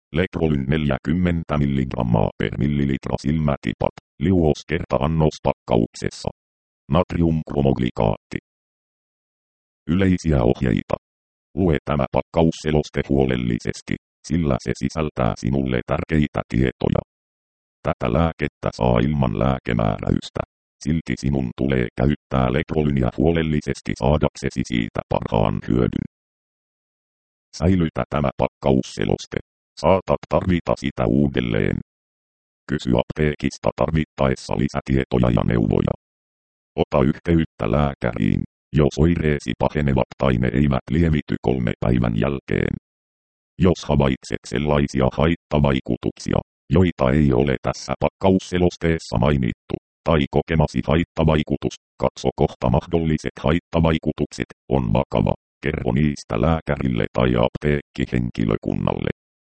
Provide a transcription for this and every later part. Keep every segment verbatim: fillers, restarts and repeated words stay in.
Lectrolyn neljäkymmentä milligrammaa per millilitra silmätipat, liuos kerta-annos pakkauksessa. Natriumkromoglikaatti. Yleisiä ohjeita. Lue tämä pakkausseloste huolellisesti, sillä se sisältää sinulle tärkeitä tietoja. Tätä lääkettä saa ilman lääkemääräystä. Silti sinun tulee käyttää Lectrolynia huolellisesti saadaksesi siitä parhaan hyödyn. Säilytä tämä pakkausseloste. Saatat tarvita sitä uudelleen. Kysy apteekista tarvittaessa lisätietoja ja neuvoja. Ota yhteyttä lääkäriin, jos oireesi pahenevat tai ne eivät lievity kolme päivän jälkeen. Jos havaitset sellaisia haittavaikutuksia, joita ei ole tässä pakkausselosteessa mainittu, tai kokemasi haittavaikutus, katso kohta mahdolliset haittavaikutukset, on vakava. Kerro niistä lääkärille tai apteekkihenkilökunnalle.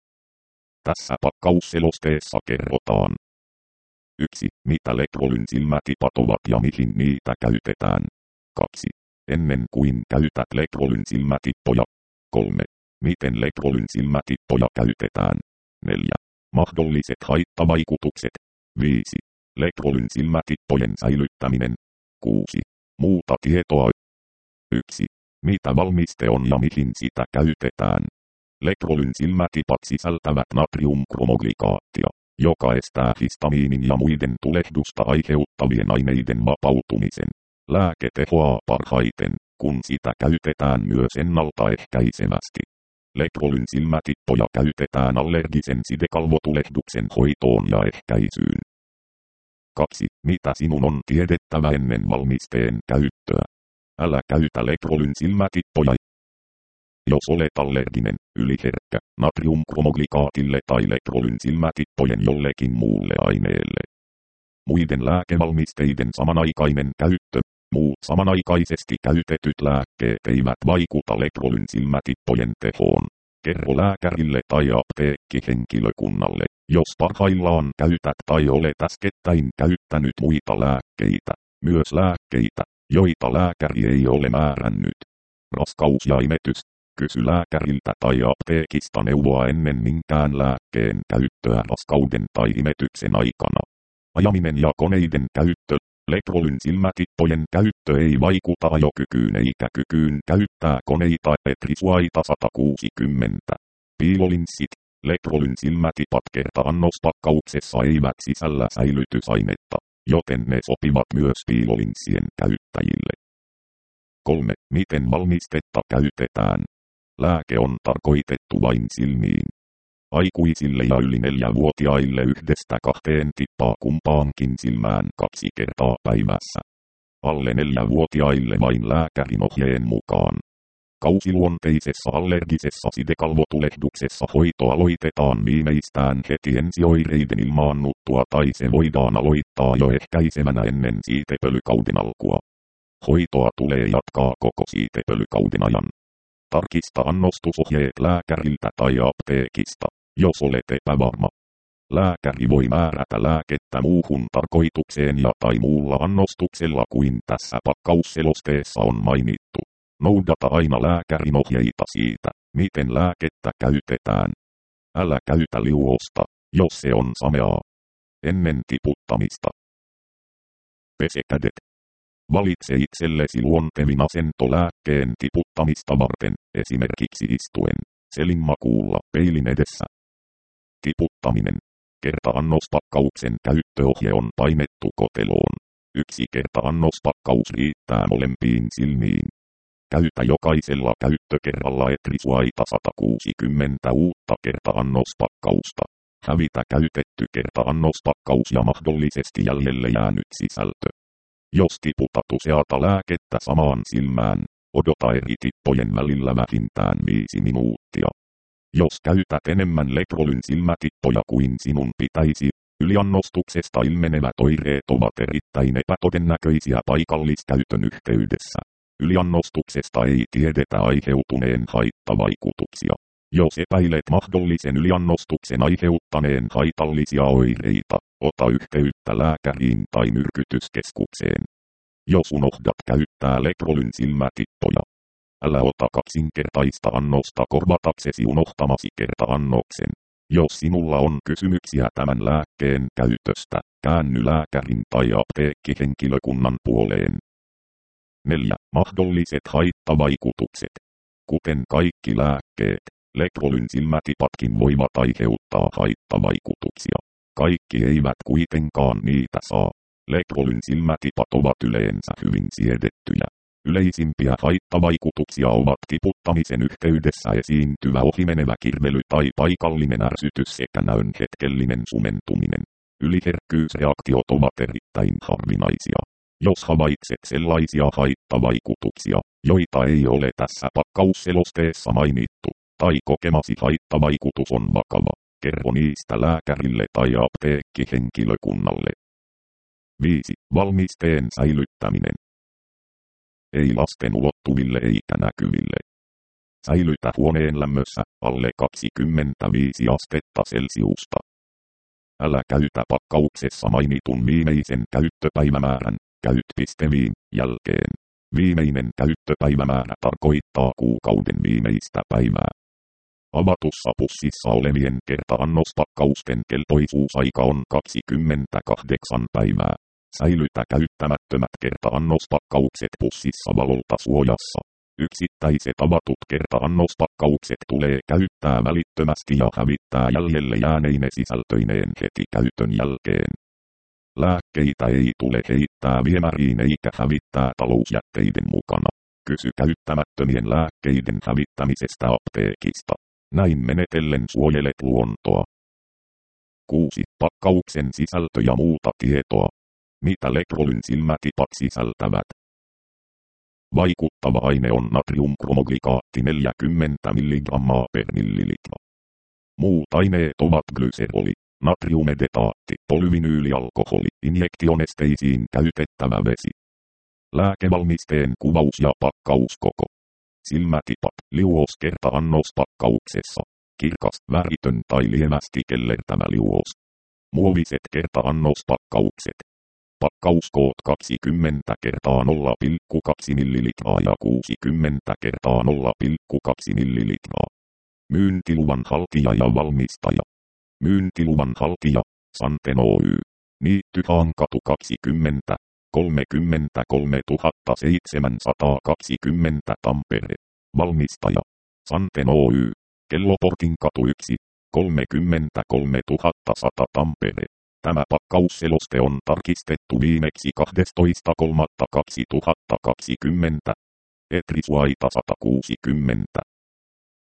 Tässä pakkausselosteessa kerrotaan. yksi. Mitä Lectrolyn silmätipat ovat ja mihin niitä käytetään. kaksi. Ennen kuin käytät Lectrolyn silmätippoja. kolme. Miten Lectrolyn silmätippoja käytetään. neljä. Mahdolliset haittavaikutukset. viisi. Lectrolyn silmätippojen säilyttäminen. kuusi. Muuta tietoa. yksi. Mitä valmiste on ja mihin sitä käytetään. Lectrolyn silmätipat sisältävät natriumkromoglykaattia, joka estää histamiinin ja muiden tulehdusta aiheuttavien aineiden vapautumisen. Lääke tehoaa parhaiten, kun sitä käytetään myös ennaltaehkäisevästi. Lectrolyn silmätippoja käytetään allergisen sidekalvotulehduksen hoitoon ja ehkäisyyn. kaksi. Mitä sinun on tiedettävä ennen valmisteen käyttöä? Älä käytä Lectrolyn silmätippoja, jos olet allerginen, yliherkkä, natriumkromoglykaatille tai Lectrolyn silmätippojen jollekin muulle aineelle. Muiden lääkevalmisteiden samanaikainen käyttö. Muut samanaikaisesti käytetyt lääkkeet eivät vaikuta Lectrolyn silmätippojen tehoon. Kerro lääkärille tai apteekkihenkilökunnalle, jos parhaillaan käytät tai olet äskettäin käyttänyt muita lääkkeitä, myös lääkkeitä, joita lääkäri ei ole määrännyt. Raskaus ja imetys. Kysy lääkäriltä tai apteekista neuvoa ennen minkään lääkkeen käyttöä raskauden tai imetyksen aikana. Ajaminen ja koneiden käyttö. Lectrolyn silmätippojen käyttö ei vaikuta ajokykyyn eikä kykyyn käyttää koneita. Etrisuaita sata kuusikymmentä. Piilolinssit. Lectrolyn silmätipat kerta-annospakkauksessa eivät sisällä säilytysainetta, joten ne sopivat myös piilolinssien käyttäjille. kolme. Miten valmistetta käytetään? Lääke on tarkoitettu vain silmiin. Aikuisille ja yli neljävuotiaille yhdestä kahteen tippaa kumpaankin silmään kaksi kertaa päivässä. Alle neljävuotiaille vain lääkärin ohjeen mukaan. Kausiluonteisessa allergisessa sidekalvotulehduksessa hoito aloitetaan viimeistään heti ensioireiden ilmaannuttua tai se voidaan aloittaa jo ehkäisevänä ennen siitepölykauden alkua. Hoitoa tulee jatkaa koko siitepölykauden ajan. Tarkista annostusohjeet lääkäriltä tai apteekista, jos olet epävarma. Lääkäri voi määrätä lääkettä muuhun tarkoitukseen ja tai muulla annostuksella kuin tässä pakkausselosteessa on mainittu. Noudata aina lääkärin ohjeita siitä, miten lääkettä käytetään. Älä käytä liuosta, jos se on sameaa. Ennen tiputtamista. Pese kädet. Valitse itsellesi luontevin asento lääkkeen tiputtamista varten, esimerkiksi istuen, selinmakuulla peilin edessä. Tiputtaminen. Kerta-annospakkauksen käyttöohje on painettu koteloon. Yksi kerta-annospakkaus riittää molempiin silmiin. Käytä jokaisella käyttökerralla Etrisuaita sata kuusikymmentä uutta kerta-annospakkausta. Hävitä käytetty kerta-annospakkaus ja mahdollisesti jäljelle jäänyt sisältö. Jos tiputat useata lääkettä samaan silmään, odota eri tippojen välillä vähintään viisi minuuttia. Jos käytät enemmän Lectrolyn silmätippoja kuin sinun pitäisi, yliannostuksesta ilmenevät oireet ovat erittäin epätodennäköisiä paikalliskäytön yhteydessä. Yliannostuksesta ei tiedetä aiheutuneen haittavaikutuksia. Jos epäilet mahdollisen yliannostuksen aiheuttaneen haitallisia oireita, ota yhteyttä lääkäriin tai myrkytyskeskukseen. Jos unohdat käyttää Lectrolyn silmätippoja, älä ota kaksinkertaista annosta korvataksesi unohtamasi kerta-annoksen. Jos sinulla on kysymyksiä tämän lääkkeen käytöstä, käänny lääkärin tai apteekkihenkilökunnan puoleen. neljä. Mahdolliset haittavaikutukset. Kuten kaikki lääkkeet, Leprolyn silmätipatkin voivat aiheuttaa haittavaikutuksia. Kaikki eivät kuitenkaan niitä saa. Leprolyn silmätipat ovat yleensä hyvin siedettyjä. Yleisimpiä haittavaikutuksia ovat tiputtamisen yhteydessä esiintyvä ohimenevä kirvely tai paikallinen ärsytys sekä näön hetkellinen sumentuminen. Yliherkkyysreaktiot ovat erittäin harvinaisia. Jos havaitset sellaisia haittavaikutuksia, joita ei ole tässä pakkausselosteessa mainittu, tai kokemasi haittavaikutus on vakava, kerro niistä lääkärille tai apteekkihenkilökunnalle. viisi. Valmisteen säilyttäminen. Ei lasten ulottuville eikä näkyville. Säilytä huoneen lämmössä alle kaksikymmentäviisi astetta Celsiusta. Älä käytä pakkauksessa mainitun viimeisen käyttöpäivämäärän, käyt.viin, jälkeen. Viimeinen käyttöpäivämäärä tarkoittaa kuukauden viimeistä päivää. Avatussa pussissa olevien kerta-annospakkausten kelpoisuusaika on kaksikymmentäkahdeksan päivää. Säilytä käyttämättömät kerta-annospakkaukset pussissa valolta suojassa. Yksittäiset avatut kerta-annospakkaukset tulee käyttää välittömästi ja hävittää jäljelle jääneine sisältöineen heti käytön jälkeen. Lääkkeitä ei tule heittää viemäriin eikä hävittää talousjätteiden mukana. Kysy käyttämättömien lääkkeiden hävittämisestä apteekista. Näin menetellen suojelet luontoa. kuusi. Pakkauksen sisältö ja muuta tietoa. Mitä Leprolyn silmätipat sisältävät? Vaikuttava aine on natriumkromoglykaatti neljäkymmentä milligrammaa per millilitra. Muut aineet ovat glyseroli, natriumedetaatti, polyvinyylialkoholi, injektionesteisiin käytettävä vesi. Lääkevalmisteen kuvaus ja pakkauskoko. Silmätipat, liuos kerta-annospakkauksessa. Kirkas, väritön tai lievästi kellertävä liuos. Muoviset kerta-annospakkaukset. Pakkauskoot kaksikymmentä kertaa nolla pilkku kaksi millilitraa ja kuusikymmentä kertaa nolla pilkku kaksi millilitraa. Myyntiluvan haltija ja valmistaja. Myyntiluvan haltija, Santen Oy. Niitty Haankatu kaksikymmentä, kolmekymmentäkolme tuhatta seitsemänsataakaksikymmentä Tampere. Valmistaja, Santen Oy. Kelloportinkatu yksi, kolmekymmentäkolme tuhatta sata Tampere. Tämä pakkausseloste on tarkistettu viimeksi kahdestoista kolmatta kaksituhattakaksikymmentä. Etrisuaita sata kuusikymmentä.